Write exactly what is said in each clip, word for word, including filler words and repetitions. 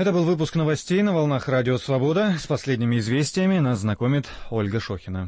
Это был выпуск новостей на волнах Радио Свобода. С последними известиями нас знакомит Ольга Шохина.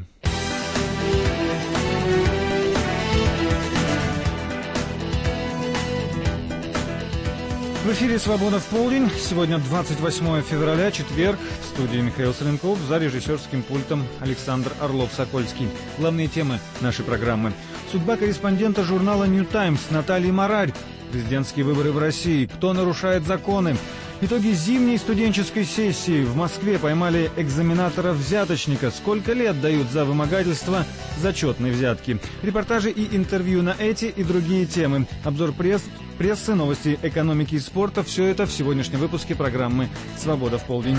В эфире «Свобода в полдень». Сегодня двадцать восьмое февраля, четверг. В студии Михаил Соленков, за режиссерским пультом Александр Орлов-Сокольский. Главные темы нашей программы. Судьба корреспондента журнала «Нью Таймс» Натальи Марарь. Президентские выборы в России. Кто нарушает законы? Итоги зимней студенческой сессии. В Москве поймали экзаменатора-взяточника. Сколько лет дают за вымогательство зачетной взятки? Репортажи и интервью на эти и другие темы. Обзор пресс, прессы, новости экономики и спорта. Все это в сегодняшнем выпуске программы «Свобода в полдень».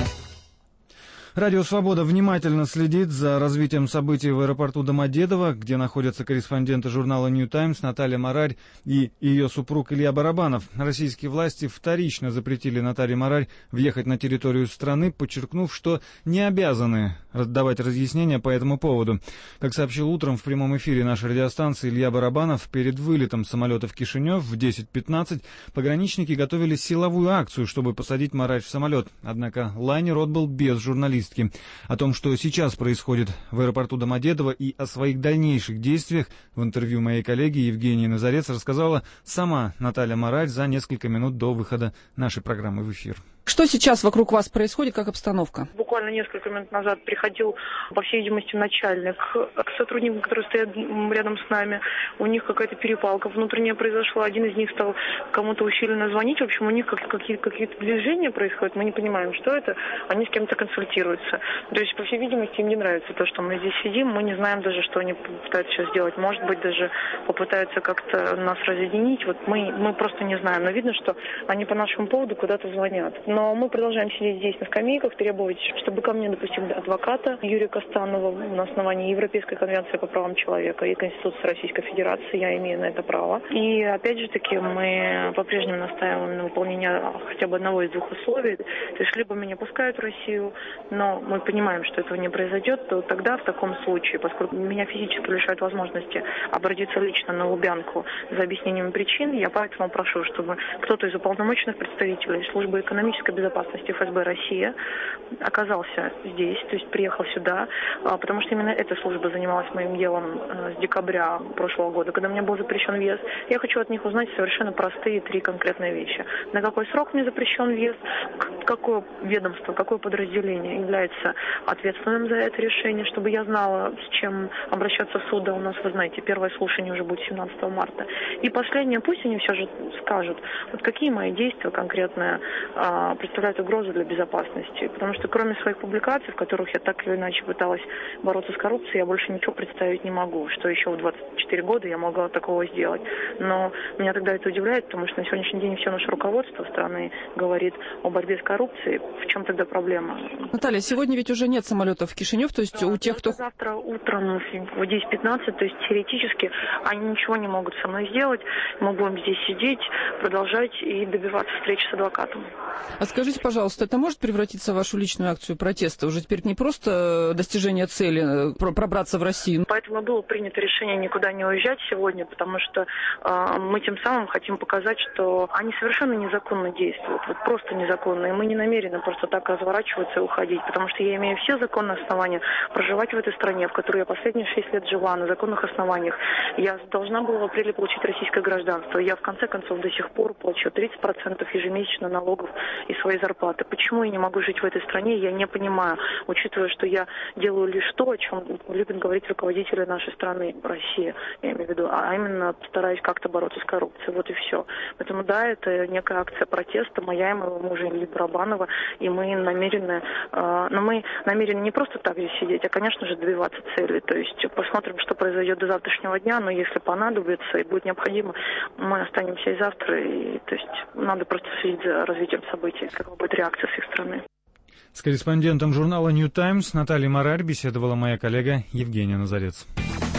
Радио «Свобода» внимательно следит за развитием событий в аэропорту Домодедово, где находятся корреспонденты журнала «Нью Таймс» Наталья Марарь и ее супруг Илья Барабанов. Российские власти вторично запретили Наталье Марарь въехать на территорию страны, подчеркнув, что не обязаны давать разъяснения по этому поводу. Как сообщил утром в прямом эфире нашей радиостанции Илья Барабанов, перед вылетом самолета в Кишинев в десять пятнадцать пограничники готовили силовую акцию, чтобы посадить Марарь в самолет. Однако лайнер отбыл без журналистов. О том, что сейчас происходит в аэропорту Домодедово, и о своих дальнейших действиях в интервью моей коллеги Евгении Назарец рассказала сама Наталья Марарь за несколько минут до выхода нашей программы в эфир. Что сейчас вокруг вас происходит, как обстановка? Буквально несколько минут назад приходил, по всей видимости, начальник к сотрудникам, которые стоят рядом с нами. У них какая-то перепалка внутренняя произошла. Один из них стал кому-то усиленно звонить. В общем, у них какие-то, какие-то движения происходят. Мы не понимаем, что это. Они с кем-то консультируются. То есть, по всей видимости, им не нравится то, что мы здесь сидим. Мы не знаем даже, что они пытаются сейчас сделать. Может быть, даже попытаются как-то нас разъединить. Вот мы, мы просто не знаем. Но видно, что они по нашему поводу куда-то звонят. Но мы продолжаем сидеть здесь на скамейках, требовать, чтобы ко мне допустили адвоката Юрия Костанова на основании Европейской конвенции по правам человека и Конституции Российской Федерации. Я имею на это право. И опять же таки мы по-прежнему настаиваем на выполнении хотя бы одного из двух условий. То есть либо меня пускают в Россию, но мы понимаем, что этого не произойдет, то тогда в таком случае, поскольку меня физически лишают возможности обратиться лично на Лубянку за объяснением причин, я поэтому прошу, чтобы кто-то из уполномоченных представителей службы экономической безопасности эф эс бэ России оказался здесь, то есть приехал сюда, потому что именно эта служба занималась моим делом с декабря прошлого года, когда мне был запрещен въезд. Я хочу от них узнать совершенно простые три конкретные вещи. На какой срок мне запрещен въезд, какое ведомство, какое подразделение является ответственным за это решение, чтобы я знала, с чем обращаться в суд. У нас, вы знаете, первое слушание уже будет семнадцатого марта. И последнее, пусть они все же скажут, вот какие мои действия конкретные представляют угрозу для безопасности. Потому что кроме своих публикаций, в которых я так или иначе пыталась бороться с коррупцией, я больше ничего представить не могу, что еще в двадцать четыре года я могла такого сделать. Но меня тогда это удивляет, потому что на сегодняшний день все наше руководство страны говорит о борьбе с коррупцией. В чем тогда проблема? Наталья, сегодня ведь уже нет самолетов в Кишинев, то есть да, у тех, кто... Завтра утром в десять пятнадцать, то есть теоретически они ничего не могут со мной сделать. Мы будем здесь сидеть, продолжать и добиваться встречи с адвокатом. А скажите, пожалуйста, это может превратиться в вашу личную акцию протеста? Уже теперь не просто достижение цели, пробраться в Россию? Поэтому было принято решение никуда не уезжать сегодня, потому что э, мы тем самым хотим показать, что они совершенно незаконно действуют, вот просто незаконно, и мы не намерены просто так разворачиваться и уходить, потому что я имею все законные основания проживать в этой стране, в которой я последние шесть лет жила на законных основаниях. Я должна была в апреле получить российское гражданство. Я в конце концов до сих пор плачу тридцать процентов ежемесячно налогов из своей зарплаты. Почему я не могу жить в этой стране, я не понимаю, учитывая, что я делаю лишь то, о чем любят говорить руководители нашей страны, России, я имею в виду, а именно стараюсь как-то бороться с коррупцией. Вот и все. Поэтому да, это некая акция протеста моя и моего мужа Ильи Барабанова, и мы намерены, э, но мы намерены не просто так здесь сидеть, а, конечно же, добиваться цели. То есть посмотрим, что произойдет до завтрашнего дня, но если понадобится и будет необходимо, мы останемся и завтра, и то есть надо просто следить за развитием событий, какова будет реакция с их стороны. С корреспондентом журнала «Нью Таймс» Натальей Марарь беседовала моя коллега Евгения Назарец.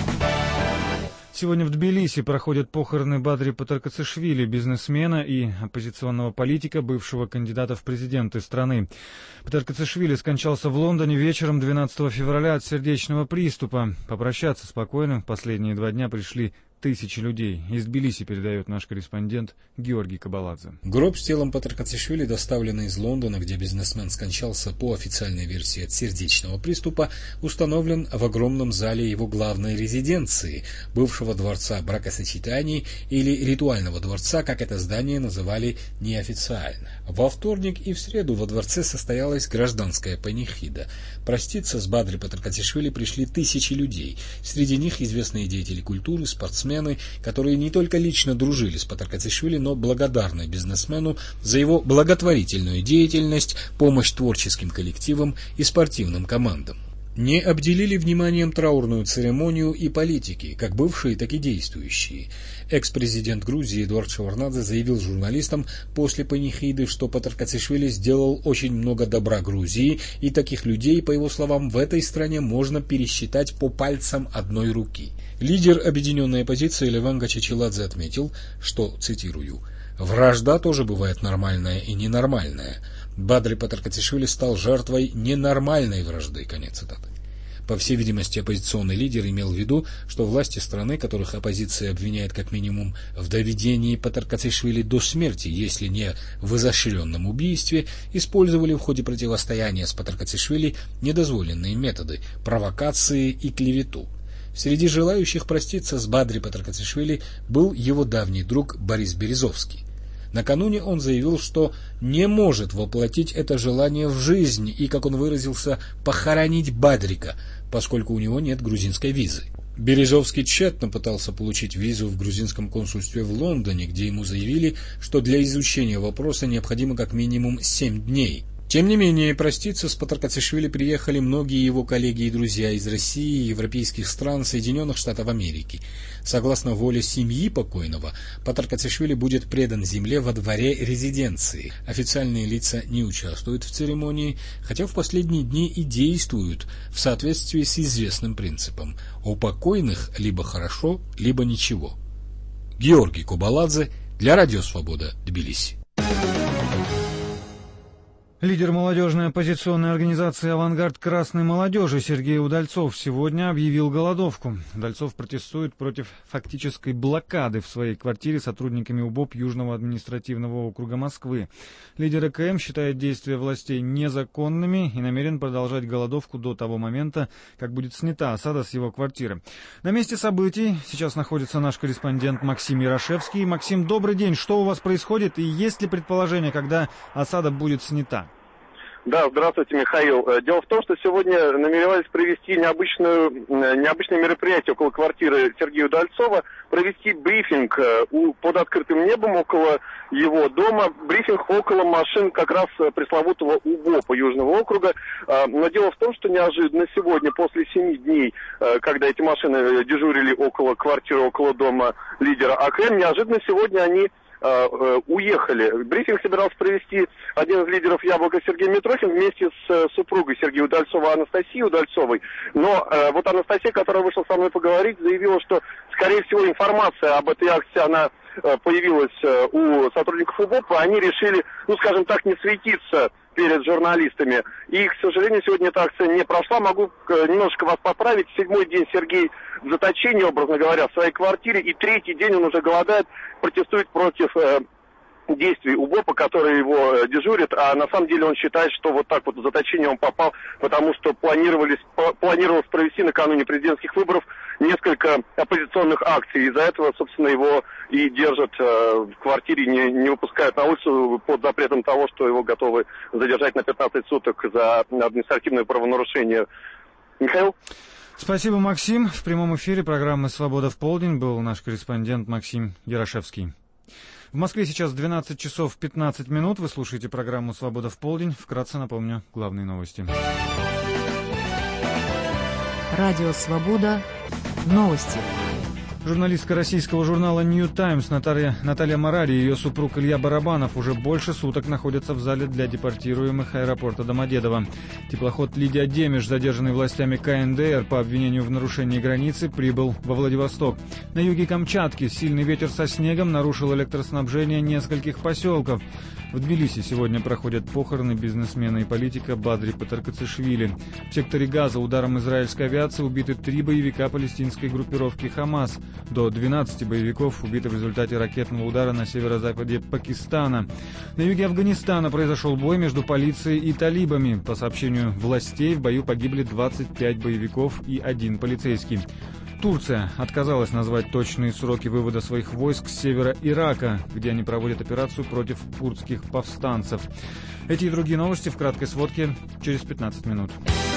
Сегодня в Тбилиси проходят похороны Бадри Патаркацишвили, бизнесмена и оппозиционного политика, бывшего кандидата в президенты страны. Патаркацишвили скончался в Лондоне вечером двенадцатого февраля от сердечного приступа. Попрощаться спокойно в последние два дня пришли тысячи людей. Из Тбилиси передает наш корреспондент Георгий Кабаладзе. Гроб с телом Патаркатишвили, доставленный из Лондона, где бизнесмен скончался по официальной версии от сердечного приступа, установлен в огромном зале его главной резиденции, бывшего дворца бракосочетаний или ритуального дворца, как это здание называли неофициально. Во вторник и в среду во дворце состоялась гражданская панихида. Проститься с Бадри Патаркатишвили пришли тысячи людей. Среди них известные деятели культуры, спортсмены, которые не только лично дружили с Патаркатишвили, но благодарны бизнесмену за его благотворительную деятельность, помощь творческим коллективам и спортивным командам. Не обделили вниманием траурную церемонию и политики, как бывшие, так и действующие. Экс-президент Грузии Эдуард Шеварднадзе заявил журналистам после панихиды, что Патаркатишвили сделал очень много добра Грузии, и таких людей, по его словам, в этой стране можно пересчитать по пальцам одной руки. Лидер объединенной оппозиции Леван Гачичиладзе отметил, что, цитирую, «Вражда тоже бывает нормальная и ненормальная. Бадри Патаркатишвили стал жертвой ненормальной вражды». Конец цитаты. По всей видимости, оппозиционный лидер имел в виду, что власти страны, которых оппозиция обвиняет как минимум в доведении Патаркатишвили до смерти, если не в изощренном убийстве, использовали в ходе противостояния с Патаркатишвили недозволенные методы, провокации и клевету. Среди желающих проститься с Бадри Патаркатишвили был его давний друг Борис Березовский. Накануне он заявил, что не может воплотить это желание в жизнь и, как он выразился, похоронить Бадрика, поскольку у него нет грузинской визы. Березовский тщетно пытался получить визу в грузинском консульстве в Лондоне, где ему заявили, что для изучения вопроса необходимо как минимум семь дней. Тем не менее, проститься с Патаркатишвили приехали многие его коллеги и друзья из России, европейских стран, Соединенных Штатов Америки. Согласно воле семьи покойного, Патаркатишвили будет предан земле во дворе резиденции. Официальные лица не участвуют в церемонии, хотя в последние дни и действуют в соответствии с известным принципом: у покойных либо хорошо, либо ничего. Георгий Кабаладзе для Радио Свобода, Тбилиси. Лидер молодежной оппозиционной организации «Авангард красной молодежи» Сергей Удальцов сегодня объявил голодовку. Удальцов протестует против фактической блокады в своей квартире сотрудниками УБОП Южного административного округа Москвы. Лидер э ка эм считает действия властей незаконными и намерен продолжать голодовку до того момента, как будет снята осада с его квартиры. На месте событий сейчас находится наш корреспондент Максим Ярашевский. Максим, добрый день. Что у вас происходит и есть ли предположение, когда осада будет снята? Да, здравствуйте, Михаил. Дело в том, что сегодня намеревались провести необычную, необычное мероприятие около квартиры Сергея Удальцова, провести брифинг под открытым небом около его дома, брифинг около машин как раз пресловутого УБОПа Южного округа. Но дело в том, что неожиданно сегодня, после семи дней, когда эти машины дежурили около квартиры, около дома лидера а ка эм, неожиданно сегодня они уехали. Брифинг собирался провести один из лидеров «Яблока» Сергей Митрохин вместе с супругой Сергея Удальцова Анастасией Удальцовой. Но э, вот Анастасия, которая вышла со мной поговорить, заявила, что, скорее всего, информация об этой акции, она э, появилась э, у сотрудников УБОПа. Они решили, ну, скажем так, не светиться перед журналистами. И, к сожалению, сегодня эта акция не прошла. Могу немножко вас поправить. Седьмой день Сергей в заточении, образно говоря, в своей квартире. И третий день он уже голодает, протестует против э, действий УБОПа, которые его э, дежурят. А на самом деле он считает, что вот так вот в заточение он попал, потому что планировались, планировалось провести накануне президентских выборов несколько оппозиционных акций. Из-за этого, собственно, его и держат э, в квартире, не, не выпускают на улицу под запретом того, что его готовы задержать на пятнадцать суток за административное правонарушение. Михаил? Спасибо, Максим. В прямом эфире программы «Свобода в полдень» был наш корреспондент Максим Ярашевский. В Москве сейчас двенадцать часов пятнадцать минут. Вы слушаете программу «Свобода в полдень». Вкратце напомню главные новости. Радио «Свобода». Новости. Журналистка российского журнала «Нью Таймс» Наталья, Наталья Марари и ее супруг Илья Барабанов уже больше суток находятся в зале для депортируемых аэропорта Домодедово. Теплоход «Лидия Демиш», задержанный властями ка эн дэ эр по обвинению в нарушении границы, прибыл во Владивосток. На юге Камчатки сильный ветер со снегом нарушил электроснабжение нескольких поселков. В Тбилиси сегодня проходят похороны бизнесмена и политика Бадри Патаркатишвили. В секторе Газа ударом израильской авиации убиты три боевика палестинской группировки «Хамас». До двенадцати боевиков убиты в результате ракетного удара на северо-западе Пакистана. На юге Афганистана произошел бой между полицией и талибами. По сообщению властей, в бою погибли двадцать пять боевиков и один полицейский. Турция отказалась назвать точные сроки вывода своих войск с севера Ирака, где они проводят операцию против курдских повстанцев. Эти и другие новости в краткой сводке через пятнадцать минут.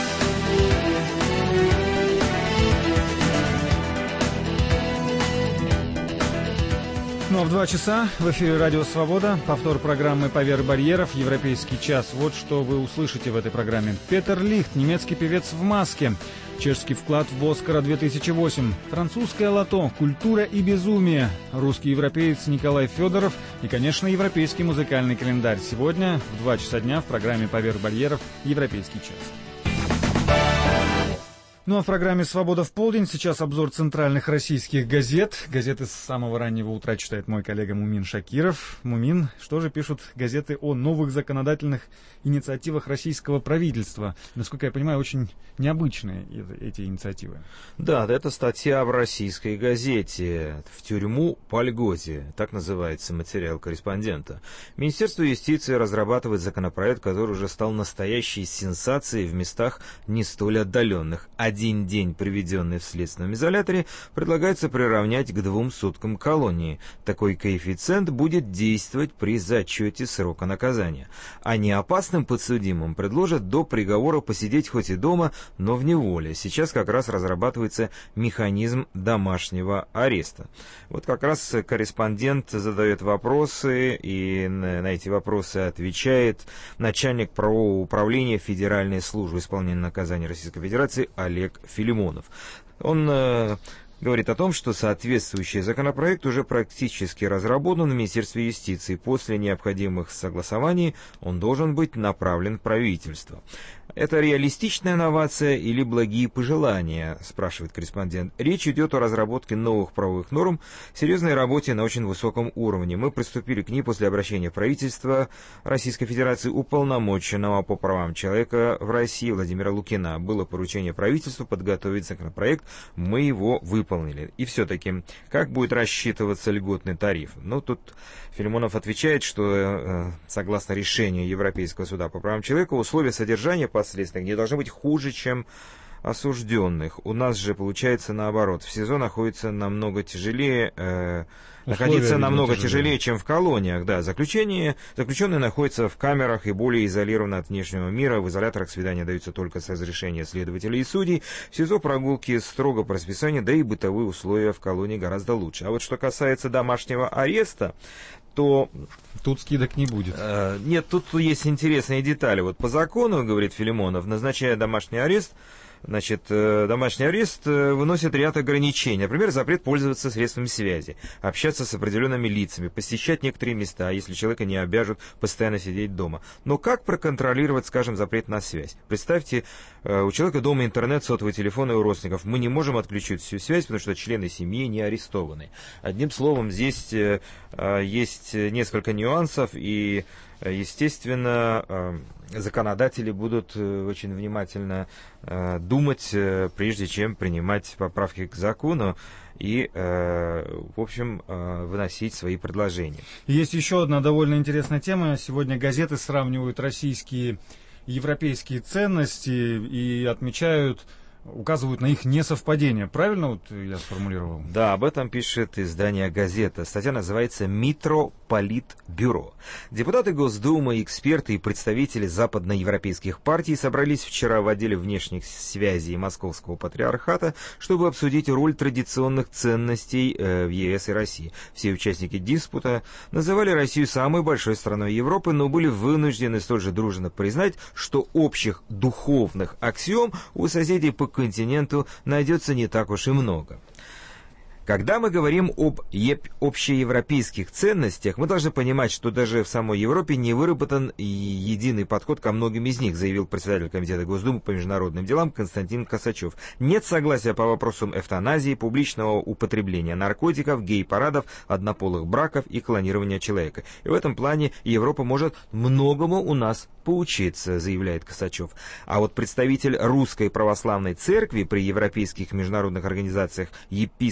Ну а в два часа в эфире «Радио Свобода» повтор программы «Поверх барьеров. Европейский час». Вот что вы услышите в этой программе. Петер Лихт, немецкий певец в маске. Чешский вклад в «Оскара две тысячи восемь». Французское лото. Культура и безумие. Русский европеец Николай Федоров. И, конечно, европейский музыкальный календарь. Сегодня в два часа дня в программе «Поверх барьеров. Европейский час». Ну а в программе «Свобода в полдень» сейчас обзор центральных российских газет. Газеты с самого раннего утра читает мой коллега Мумин Шакиров. Мумин, что же пишут газеты о новых законодательных инициативах российского правительства? Насколько я понимаю, очень необычные эти инициативы. Да, это статья в российской газете «В тюрьму по льготе», так называется материал корреспондента. Министерство юстиции разрабатывает законопроект, который уже стал настоящей сенсацией в местах не столь отдаленных. Один день, проведенный в следственном изоляторе, предлагается приравнять к двум суткам колонии. Такой коэффициент будет действовать при зачете срока наказания. А неопасным подсудимым предложат до приговора посидеть хоть и дома, но в неволе. Сейчас как раз разрабатывается механизм домашнего ареста. Вот как раз корреспондент задает вопросы, и на эти вопросы отвечает начальник правового управления Федеральной службы исполнения наказаний Российской Федерации Олег Филимонов. Он э, говорит о том, что соответствующий законопроект уже практически разработан в Министерстве юстиции. После необходимых согласований он должен быть направлен в правительство. Это реалистичная новация или благие пожелания, спрашивает корреспондент. Речь идет о разработке новых правовых норм, серьезной работе на очень высоком уровне. Мы приступили к ней после обращения правительства Российской Федерации уполномоченного по правам человека в России Владимира Лукина. Было поручение правительству подготовить законопроект, мы его выполнили. И все-таки, как будет рассчитываться льготный тариф? Ну, тут Филимонов отвечает, что э, согласно решению Европейского суда по правам человека, условия содержания последствия не должны быть хуже, чем осужденных. У нас же получается наоборот. В СИЗО находится намного тяжелее, э, находиться намного тяжелее. тяжелее, чем в колониях. Да, заключение, заключенные находятся в камерах и более изолированы от внешнего мира. В изоляторах свидания даются только с разрешения следователей и судей. В СИЗО прогулки строго по расписанию, да и бытовые условия в колонии гораздо лучше. А вот что касается домашнего ареста, то тут скидок не будет. Э, нет, тут есть интересные детали. Вот по закону, говорит Филимонов, назначая домашний арест, Значит, домашний арест выносит ряд ограничений. Например, запрет пользоваться средствами связи, общаться с определенными лицами, посещать некоторые места, если человека не обяжут постоянно сидеть дома. Но как проконтролировать, скажем, запрет на связь? Представьте, у человека дома интернет, сотовый телефон и у родственников. Мы не можем отключить всю связь, потому что члены семьи не арестованы. Одним словом, здесь есть несколько нюансов, и, естественно, законодатели будут очень внимательно думать, прежде чем принимать поправки к закону и, в общем, выносить свои предложения. Есть еще одна довольно интересная тема. Сегодня газеты сравнивают российские и европейские ценности и отмечают, указывают на их несовпадение. Правильно вот я сформулировал? Да, об этом пишет издание «Газета». Статья называется «Митрополитбюро». Депутаты Госдумы, эксперты и представители западноевропейских партий собрались вчера в отделе внешних связей Московского патриархата, чтобы обсудить роль традиционных ценностей в ЕС и России. Все участники диспута называли Россию самой большой страной Европы, но были вынуждены столь же дружно признать, что общих духовных аксиом у соседей по континенту найдется не так уж и много. Когда мы говорим об общеевропейских ценностях, мы должны понимать, что даже в самой Европе не выработан единый подход ко многим из них, заявил председатель Комитета Госдумы по международным делам Константин Косачев. Нет согласия по вопросам эвтаназии, публичного употребления наркотиков, гей-парадов, однополых браков и клонирования человека. И в этом плане Европа может многому у нас поучиться, заявляет Косачев. А вот представитель Русской Православной Церкви при европейских международных организациях епископ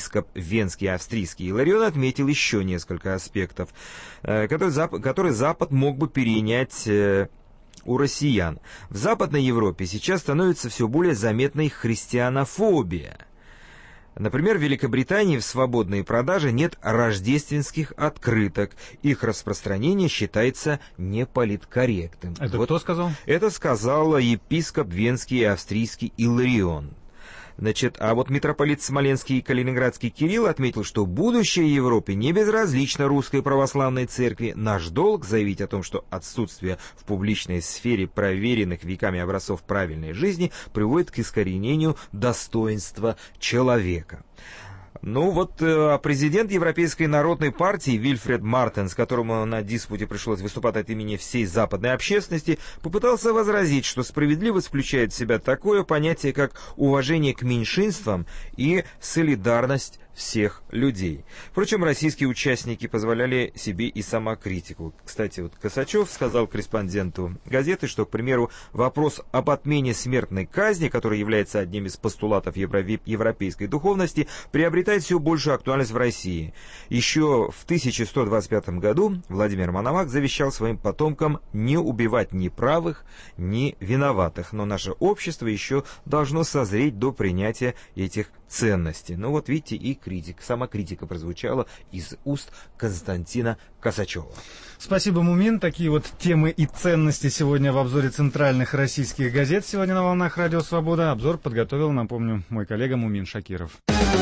венский и австрийский Иларион отметил еще несколько аспектов, которые Запад, которые Запад мог бы перенять у россиян. В Западной Европе сейчас становится все более заметной христианофобия. Например, в Великобритании в свободной продаже нет рождественских открыток. Их распространение считается неполиткорректным. Это вот кто сказал? Это сказал епископ венский и австрийский Иларион. Значит, а вот митрополит Смоленский и Калининградский Кирилл отметил, что будущее Европе не безразлично русской православной церкви. Наш долг заявить о том, что отсутствие в публичной сфере проверенных веками образцов правильной жизни приводит к искоренению достоинства человека. Ну вот президент Европейской народной партии Вильфред Мартенс, которому на диспуте пришлось выступать от имени всей западной общественности, попытался возразить, что справедливость включает в себя такое понятие, как уважение к меньшинствам и солидарность всех людей. Впрочем, российские участники позволяли себе и самокритику. Кстати, вот Косачев сказал корреспонденту газеты, что, к примеру, вопрос об отмене смертной казни, который является одним из постулатов европейской духовности, приобретает все большую актуальность в России. Еще в тысяча сто двадцать пятом году Владимир Мономах завещал своим потомкам не убивать ни правых, ни виноватых. Но наше общество еще должно созреть до принятия этих ценностей. Ну вот видите, и критика, самокритика прозвучала из уст Константина Косачева. Спасибо, Мумин. Такие вот темы и ценности сегодня в обзоре центральных российских газет. Сегодня на волнах Радио Свобода. Обзор подготовил, напомню, мой коллега Мумин Шакиров.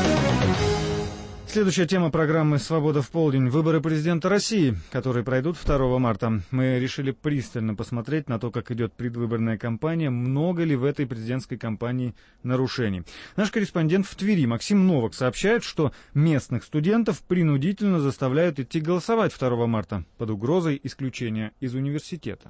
Следующая тема программы «Свобода в полдень» — выборы президента России, которые пройдут второго марта. Мы решили пристально посмотреть на то, как идет предвыборная кампания, много ли в этой президентской кампании нарушений. Наш корреспондент в Твери Максим Новак сообщает, что местных студентов принудительно заставляют идти голосовать второго марта под угрозой исключения из университета.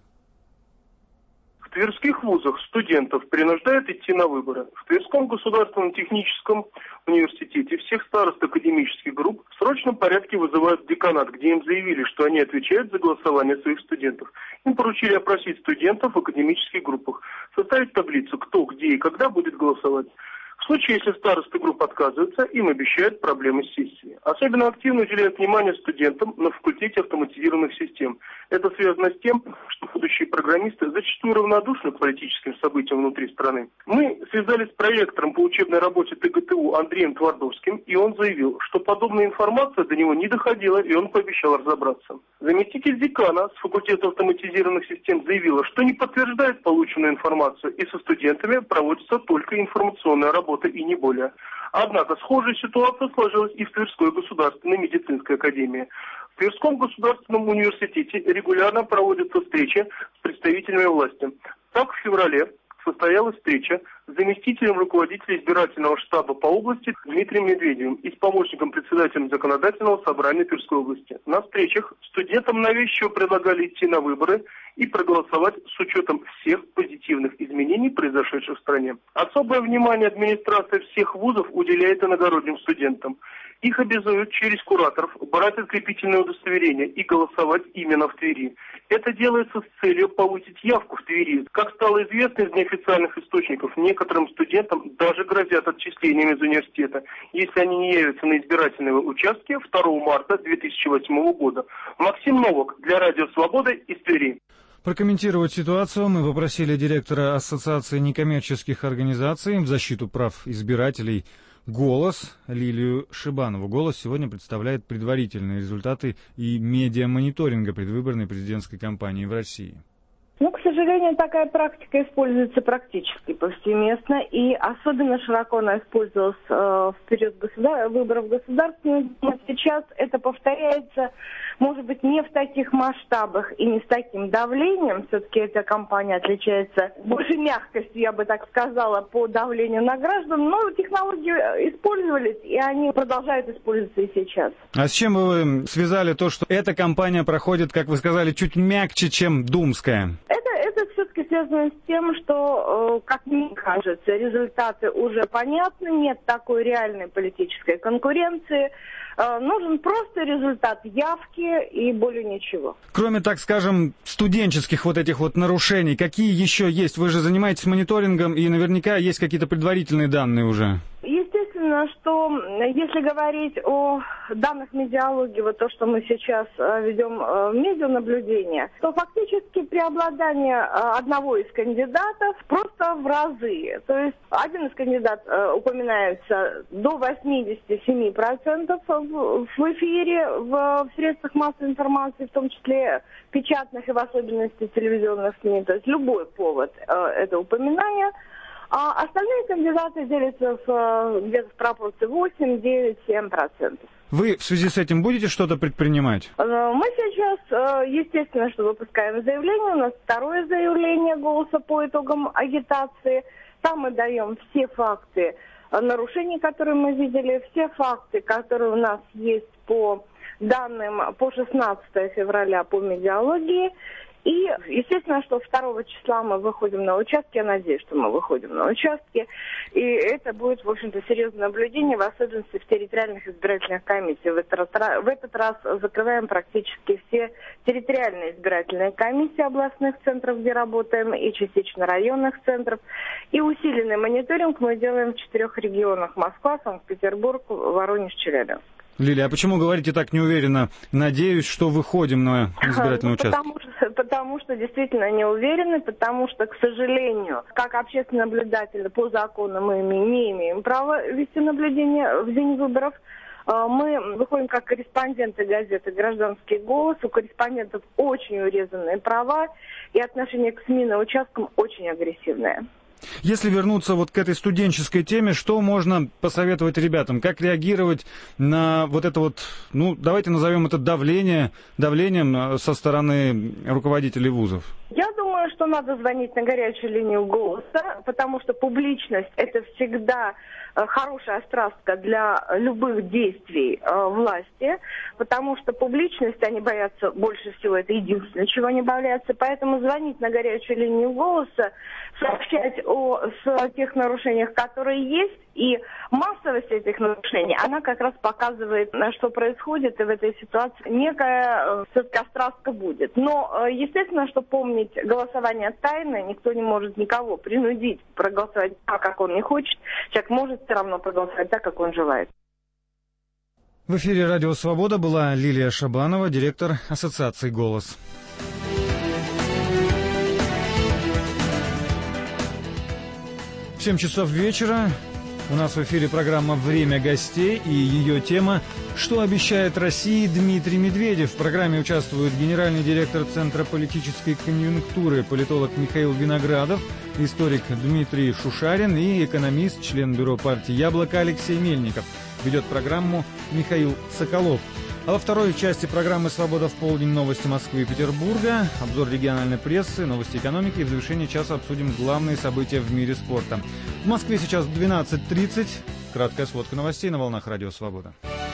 В тверских вузах студентов принуждают идти на выборы. В Тверском государственном техническом университете всех старост академических групп в срочном порядке вызывают в деканат, где им заявили, что они отвечают за голосование своих студентов. Им поручили опросить студентов в академических группах, составить таблицу, кто, где и когда будет голосовать. В случае, если старосты групп отказываются, им обещают проблемы с сессией. Особенно активно уделяют внимание студентам на факультете автоматизированных систем. Это связано с тем, что будущие программисты зачастую равнодушны к политическим событиям внутри страны. Мы связались с проректором по учебной работе ТГТУ Андреем Твардовским, и он заявил, что подобная информация до него не доходила, и он пообещал разобраться. Заместитель декана с факультета автоматизированных систем заявила, что не подтверждает полученную информацию, и со студентами проводится только информационная работа, и не более. Однако схожая ситуация сложилась и в Тверской государственной медицинской академии. В Тверском государственном университете регулярно проводятся встречи с представителями власти. Так, в феврале состоялась встреча с заместителем руководителя избирательного штаба по области Дмитрием Медведевым и с помощником председателя законодательного собрания Тверской области. На встречах студентам навязчиво предлагали идти на выборы и проголосовать с учетом всех позитивных изменений, произошедших в стране. Особое внимание администрация всех вузов уделяет иногородним студентам. Их обязуют через кураторов брать открепительное удостоверение и голосовать именно в Твери. Это делается с целью повысить явку в Твери. Как стало известно из неофициальных источников, некоторым студентам даже грозят отчислениями из университета, если они не явятся на избирательные участки второго марта две тысячи восьмого года. Максим Новак для Радио Свобода из Твери. Прокомментировать ситуацию мы попросили директора Ассоциации некоммерческих организаций в защиту прав избирателей «Голос» Лилию Шибанову. «Голос» сегодня представляет предварительные результаты и медиамониторинга предвыборной президентской кампании в России. Ну, к сожалению, такая практика используется практически повсеместно, и особенно широко она использовалась э, в период государ... выборов государственных. Сейчас это повторяется, может быть, не в таких масштабах и не с таким давлением. Все-таки эта кампания отличается большей мягкостью, я бы так сказала, по давлению на граждан. Но технологии использовались, и они продолжают использоваться и сейчас. А с чем вы связали то, что эта кампания проходит, как вы сказали, чуть мягче, чем думская? Это, это все-таки связано с тем, что, как мне кажется, результаты уже понятны, нет такой реальной политической конкуренции. Нужен просто результат явки и более ничего. Кроме, так скажем, студенческих вот этих вот нарушений, какие еще есть? Вы же занимаетесь мониторингом, и наверняка есть какие-то предварительные данные уже. Естественно, естественно, что если говорить о данных медиалогии, вот то, что мы сейчас ведем в медианаблюдение, то фактически преобладание одного из кандидатов просто в разы. То есть один из кандидатов упоминается до восемьдесят семь процентов в эфире, в средствах массовой информации, в том числе печатных и в особенности телевизионных СМИ. То есть любой повод это упоминание. А остальные кандидаты делятся в, где-то в пропорции восемь, девять, семь процентов. Вы в связи с этим будете что-то предпринимать? Мы сейчас, естественно, что выпускаем заявление. У нас второе заявление «Голоса» по итогам агитации. Там мы даем все факты нарушений, которые мы видели, все факты, которые у нас есть по данным по шестнадцатого февраля по медиалогии. И, естественно, что второго числа мы выходим на участки, я надеюсь, что мы выходим на участки, и это будет, в общем-то, серьезное наблюдение, в особенности в территориальных избирательных комиссиях. В этот раз, в этот раз закрываем практически все территориальные избирательные комиссии областных центров, где работаем, и частично районных центров. И усиленный мониторинг мы делаем в четырех регионах: Москва, Санкт-Петербург, Воронеж, Челябинск. Лилия, а почему говорите так неуверенно? Надеюсь, что выходим на избирательный ну, участок. Потому что, потому что действительно не уверены, потому что, к сожалению, как общественные наблюдатели по закону мы не имеем права вести наблюдение в день выборов. Мы выходим как корреспонденты газеты «Гражданский голос». У корреспондентов очень урезанные права, и отношение к СМИ на участках очень агрессивное. Если вернуться вот к этой студенческой теме, что можно посоветовать ребятам? Как реагировать на вот это вот, ну, давайте назовем это давление, давлением со стороны руководителей вузов? Я думаю, что надо звонить на горячую линию «Голоса», потому что публичность – это всегда хорошая острастка для любых действий э, власти, потому что публичность они боятся больше всего, это единственное, чего они боятся. Поэтому звонить на горячую линию «Голоса», сообщать о с тех нарушениях, которые есть, и массовость этих нарушений, она как раз показывает, что происходит, и в этой ситуации некая все-таки острастка будет. Но, естественно, что помнить, голосование тайное, никто не может никого принудить проголосовать так, как он не хочет. Человек может все равно проголосовать так, как он желает. В эфире «Радио Свобода» была Лилия Шабанова, директор Ассоциации «Голос». В семь часов вечера у нас в эфире программа «Время гостей» и ее тема «Что обещает России Дмитрий Медведев?». В программе участвуют генеральный директор Центра политической конъюнктуры, политолог Михаил Виноградов, историк Дмитрий Шушарин и экономист, член бюро партии «Яблоко» Алексей Мельников. Ведет программу Михаил Соколов. А во второй части программы «Свобода в полдень» новости Москвы и Петербурга, обзор региональной прессы, новости экономики и в завершении часа обсудим главные события в мире спорта. В Москве сейчас двенадцать тридцать. Краткая сводка новостей на волнах «Радио Свобода».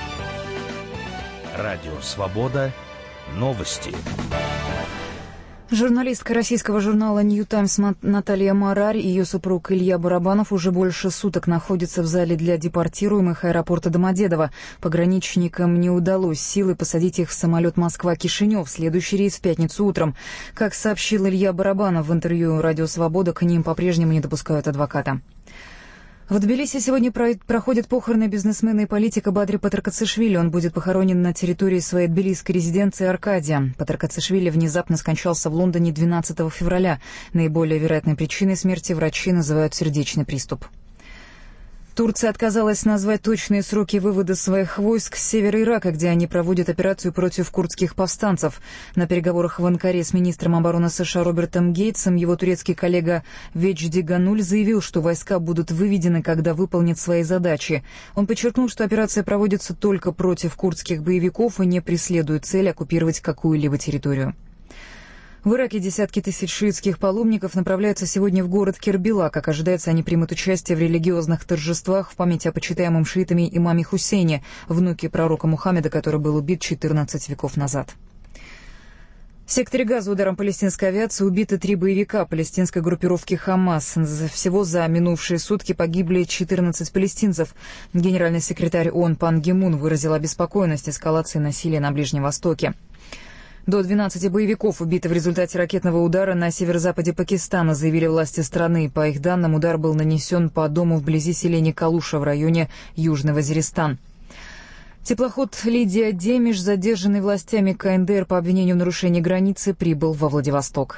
«Радио Свобода». Новости. Журналистка российского журнала «Нью Таймс» Наталья Марарь и ее супруг Илья Барабанов уже больше суток находятся в зале для депортируемых аэропорта Домодедово. Пограничникам не удалось силой посадить их в самолет Москва-Кишинев. Следующий рейс в пятницу утром. Как сообщил Илья Барабанов в интервью «Радио Свобода», к ним по-прежнему не допускают адвоката. В Тбилиси сегодня проходят похороны бизнесмена и политика Бадри Патаркацишвили. Он будет похоронен на территории своей тбилисской резиденции «Аркадия». Патаркацишвили внезапно скончался в Лондоне двенадцатого февраля. Наиболее вероятной причиной смерти врачи называют сердечный приступ. Турция отказалась назвать точные сроки вывода своих войск с севера Ирака, где они проводят операцию против курдских повстанцев. На переговорах в Анкаре с министром обороны США Робертом Гейтсом его турецкий коллега Вечди Гануль заявил, что войска будут выведены, когда выполнят свои задачи. Он подчеркнул, что операция проводится только против курдских боевиков и не преследует цель оккупировать какую-либо территорию. В Ираке десятки тысяч шиитских паломников направляются сегодня в город Кербела. Как ожидается, они примут участие в религиозных торжествах в память о почитаемом шиитами имаме Хусейне, внуке пророка Мухаммеда, который был убит четырнадцать веков назад. В секторе Газа ударом палестинской авиации убиты три боевика палестинской группировки «Хамас». Всего за минувшие сутки погибли четырнадцать палестинцев. Генеральный секретарь ООН Пан Ги Мун выразил обеспокоенность эскалацией насилия на Ближнем Востоке. До двенадцати боевиков убиты в результате ракетного удара на северо-западе Пакистана, заявили власти страны. По их данным, удар был нанесен по дому вблизи селения Калуша в районе Южный Вазиристан. Теплоход «Лидия Демиш», задержанный властями ка эн дэ эр по обвинению в нарушении границы, прибыл во Владивосток.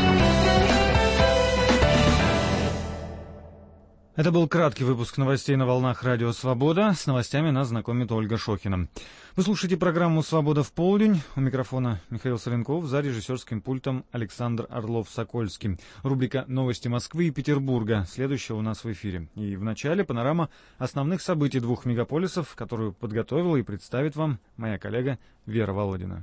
Это был краткий выпуск новостей на волнах Радио Свобода. С новостями нас знакомит Ольга Шохина. Вы слушаете программу «Свобода в полдень». У микрофона Михаил Соленков, за режиссерским пультом Александр Орлов-Сокольский. Рубрика «Новости Москвы и Петербурга» следующая у нас в эфире. И в начале панорама основных событий двух мегаполисов, которую подготовила и представит вам моя коллега Вера Володина.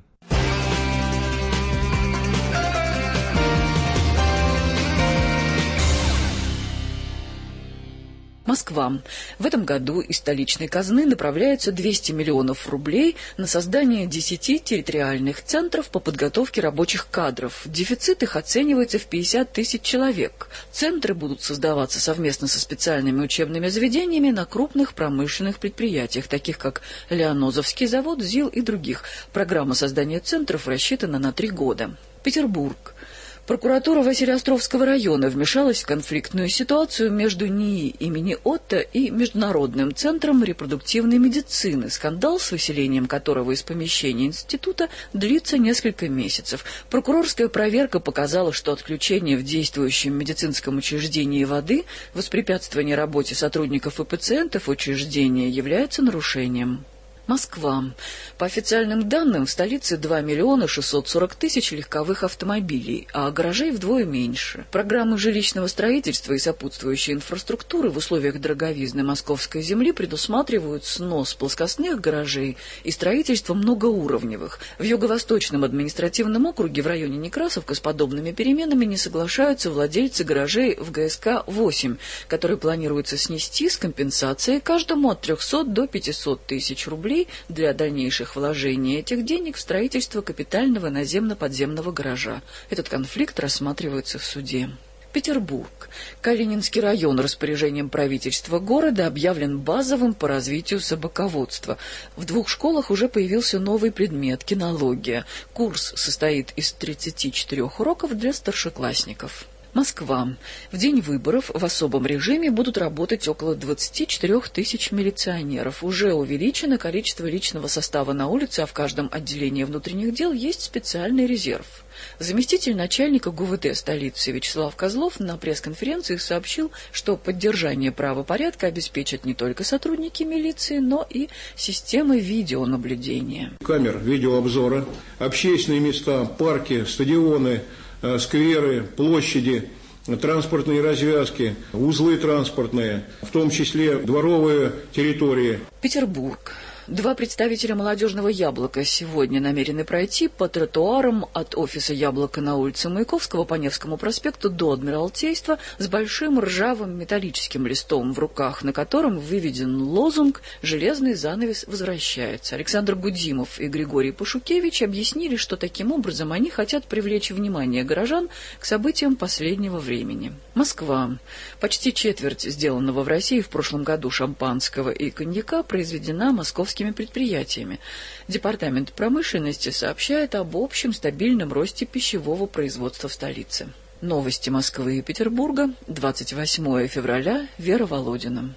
Москва. В этом году из столичной казны направляются двести миллионов рублей на создание десяти территориальных центров по подготовке рабочих кадров. Дефицит их оценивается в пятьдесят тысяч человек. Центры будут создаваться совместно со специальными учебными заведениями на крупных промышленных предприятиях, таких как Лианозовский завод, ЗИЛ и других. Программа создания центров рассчитана на три года. Петербург. Прокуратура Василеостровского района вмешалась в конфликтную ситуацию между НИИ имени Отто и Международным центром репродуктивной медицины, скандал с выселением которого из помещения института длится несколько месяцев. Прокурорская проверка показала, что отключение в действующем медицинском учреждении воды, воспрепятствование работе сотрудников и пациентов учреждения является нарушением. Москва. По официальным данным, в столице два миллиона шестьсот сорок тысяч легковых автомобилей, а гаражей вдвое меньше. Программы жилищного строительства и сопутствующей инфраструктуры в условиях дороговизны московской земли предусматривают снос плоскостных гаражей и строительство многоуровневых. В Юго-Восточном административном округе в районе Некрасовка с подобными переменами не соглашаются владельцы гаражей в гэ эс ка восемь, которые планируется снести с компенсацией каждому от трехсот до пятисот тысяч рублей для дальнейших вложений этих денег в строительство капитального наземно-подземного гаража. Этот конфликт рассматривается в суде. Петербург. Калининский район распоряжением правительства города объявлен базовым по развитию собаководства. В двух школах уже появился новый предмет – кинология. Курс состоит из тридцати четырёх уроков для старшеклассников. Москва. В день выборов в особом режиме будут работать около двадцати четырёх тысяч милиционеров. Уже увеличено количество личного состава на улице, а в каждом отделении внутренних дел есть специальный резерв. Заместитель начальника гэ у вэ дэ столицы Вячеслав Козлов на пресс-конференции сообщил, что поддержание правопорядка обеспечат не только сотрудники милиции, но и системы видеонаблюдения. Камер видеообзора, общественные места, парки, стадионы, скверы, площади, транспортные развязки, узлы транспортные, в том числе дворовые территории. Петербург. Два представителя молодежного «Яблока» сегодня намерены пройти по тротуарам от офиса «Яблоко» на улице Маяковского по Невскому проспекту до Адмиралтейства с большим ржавым металлическим листом в руках, на котором выведен лозунг «Железный занавес возвращается». Александр Гудимов и Григорий Пашукевич объяснили, что таким образом они хотят привлечь внимание горожан к событиям последнего времени. Москва. Почти четверть сделанного в России в прошлом году шампанского и коньяка произведена московскими предприятиями. Департамент промышленности сообщает об общем стабильном росте пищевого производства в столице. Новости Москвы и Петербурга. двадцать восьмое февраля. Вера Володина.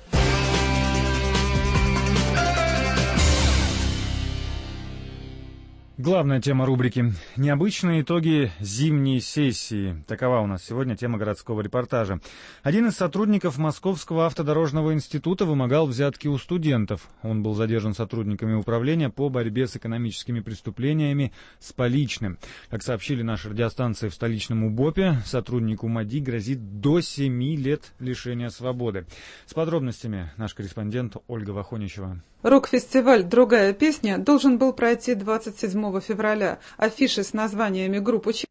Главная тема рубрики «Необычные итоги зимней сессии». Такова у нас сегодня тема городского репортажа. Один из сотрудников Московского автодорожного института вымогал взятки у студентов. Он был задержан сотрудниками управления по борьбе с экономическими преступлениями с поличным. Как сообщили наши радиостанции в столичном УБОПе, сотруднику МАДИ грозит до семи лет лишения свободы. С подробностями наш корреспондент Ольга Вахоничева. Рок-фестиваль «Другая песня» должен был пройти двадцать седьмого февраля. Афиши с названиями групп участников.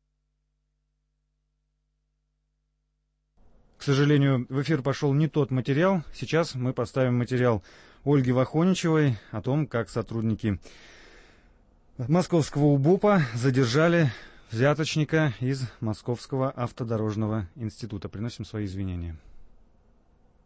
К сожалению, в эфир пошел не тот материал. Сейчас мы поставим материал Ольги Вахоничевой о том, как сотрудники Московского УБОПа задержали взяточника из Московского автодорожного института. Приносим свои извинения.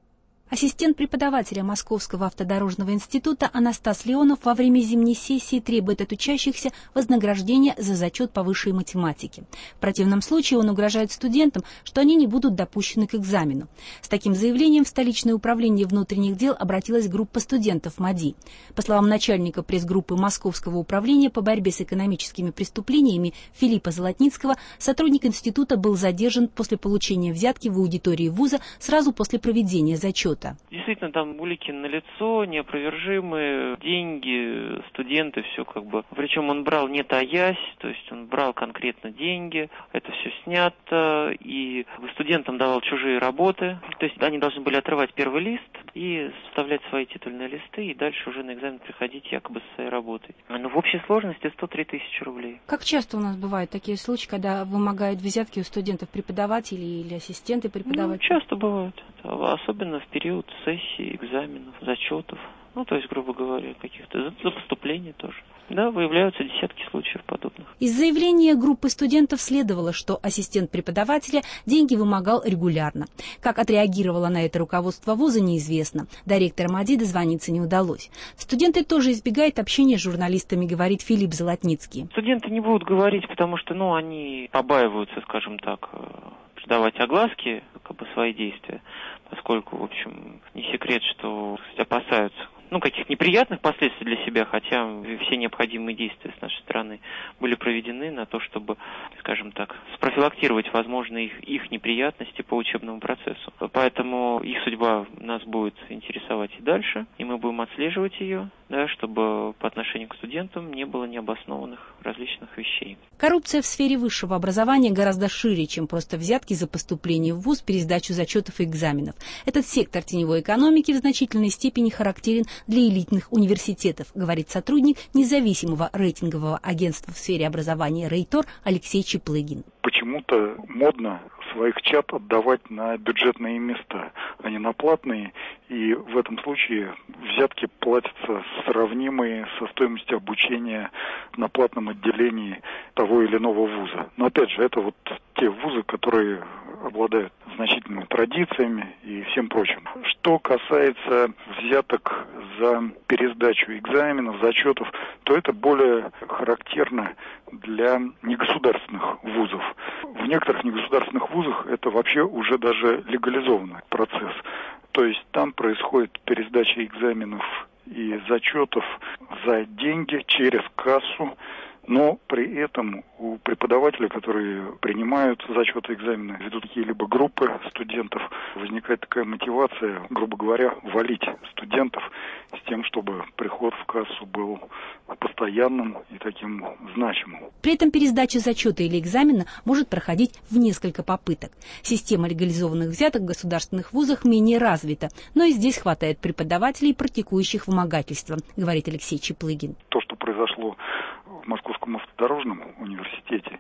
Ассистент преподавателя Московского автодорожного института Анастас Леонов во время зимней сессии требует от учащихся вознаграждения за зачет по высшей математике. В противном случае он угрожает студентам, что они не будут допущены к экзамену. С таким заявлением в столичное управление внутренних дел обратилась группа студентов МАДИ. По словам начальника пресс-группы Московского управления по борьбе с экономическими преступлениями Филиппа Золотницкого, сотрудник института был задержан после получения взятки в аудитории вуза сразу после проведения зачета. Действительно, там улики налицо, неопровержимые, деньги, студенты, все как бы. Причем он брал не таясь, то есть он брал конкретно деньги, это все снято, и студентам давал чужие работы. То есть они должны были отрывать первый лист и составлять свои титульные листы, и дальше уже на экзамен приходить якобы со своей работой. Но в общей сложности сто три тысячи рублей. Как часто у нас бывают такие случаи, когда вымогают взятки у студентов преподавателей или ассистенты преподавателей? Ну, часто бывает, особенно в период сессий, экзаменов, зачетов, ну, то есть, грубо говоря, каких-то за, за поступление тоже. Да, выявляются десятки случаев подобных. Из заявления группы студентов следовало, что ассистент преподавателя деньги вымогал регулярно. Как отреагировало на это руководство вуза, неизвестно. До ректора МАДИ дозвониться не удалось. Студенты тоже избегают общения с журналистами, говорит Филипп Золотницкий. Студенты не будут говорить, потому что, ну, они побаиваются, скажем так, давать огласки, как бы, свои действия, поскольку, в общем, не секрет, что опасаются, ну, каких неприятных последствий для себя, хотя все необходимые действия с нашей стороны были проведены на то, чтобы, скажем так, спрофилактировать возможные их, их неприятности по учебному процессу. Поэтому их судьба нас будет интересовать и дальше, и мы будем отслеживать ее, да, чтобы по отношению к студентам не было необоснованных различных вещей. Коррупция в сфере высшего образования гораздо шире, чем просто взятки за поступление в вуз, пересдачу зачетов и экзаменов. Этот сектор теневой экономики в значительной степени характерен для элитных университетов, говорит сотрудник независимого рейтингового агентства в сфере образования «Рейтор» Алексей Чаплыгин. Почему-то модно своих чад отдавать на бюджетные места, а не на платные, и в этом случае взятки платятся сравнимые со стоимостью обучения на платном отделении того или иного вуза. Но опять же, это вот те вузы, которые обладают значительными традициями и всем прочим. Что касается взяток за пересдачу экзаменов, зачетов, то это более характерно для негосударственных вузов. В некоторых негосударственных вузах это вообще уже даже легализованный процесс. То есть там происходит пересдача экзаменов и зачетов за деньги через кассу, но при этом у преподавателей, которые принимают зачеты, экзамены, ведут какие-либо группы студентов, возникает такая мотивация, грубо говоря, валить студентов с тем, чтобы приход в кассу был постоянным и таким значимым. При этом пересдача зачета или экзамена может проходить в несколько попыток. Система легализованных взяток в государственных вузах менее развита, но и здесь хватает преподавателей, практикующих вымогательство, говорит Алексей Чаплыгин. То, что произошло в Московском автодорожном университете,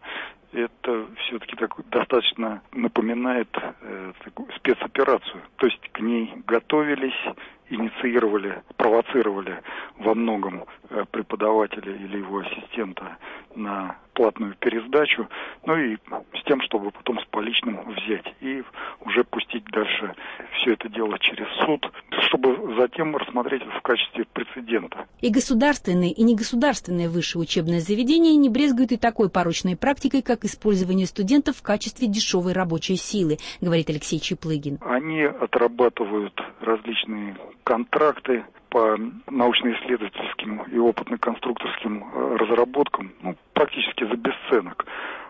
это все-таки так, достаточно напоминает э, такую спецоперацию. То есть к ней готовились, инициировали, провоцировали во многом э, преподавателя или его ассистента на платную пересдачу, ну и с тем, чтобы потом с поличным взять и уже пустить дальше все это дело через суд, чтобы затем рассмотреть это в качестве прецедента. И государственные, и негосударственные высшие учебные заведения не брезгуют и такой порочной практикой, как использование студентов в качестве дешевой рабочей силы, говорит Алексей Чаплыгин. Они отрабатывают различные контракты по научно-исследовательским и опытно-конструкторским разработкам, ну, практически за бесценок.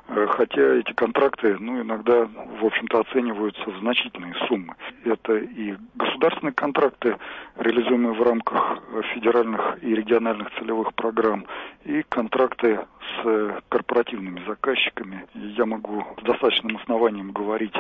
Хотя эти контракты, ну, иногда, в общем-то, оцениваются в значительные суммы. Это и государственные контракты, реализуемые в рамках федеральных и региональных целевых программ, и контракты с корпоративными заказчиками. Я могу с достаточным основанием говорить